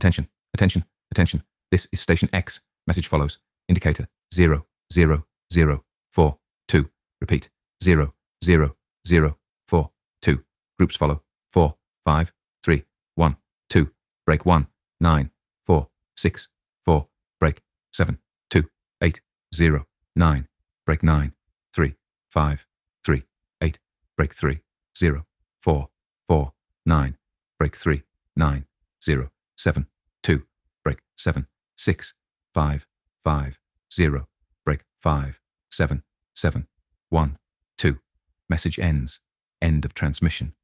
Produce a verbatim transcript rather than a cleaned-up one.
Attention, attention, attention. This is station X. Message follows. Indicator zero, zero, zero, four, two. Repeat zero, zero, zero, four, two. Groups follow. four, five, three, one, two. Break one, nine, four, six, four. Break seven, two, eight, zero, nine. Break nine, three, five, three, eight. Break three, zero, four, four, nine. Break three, nine, zero, seven, two. Break seven, six, five, five, zero. Break five, seven, seven, one, two. Message ends. End of transmission.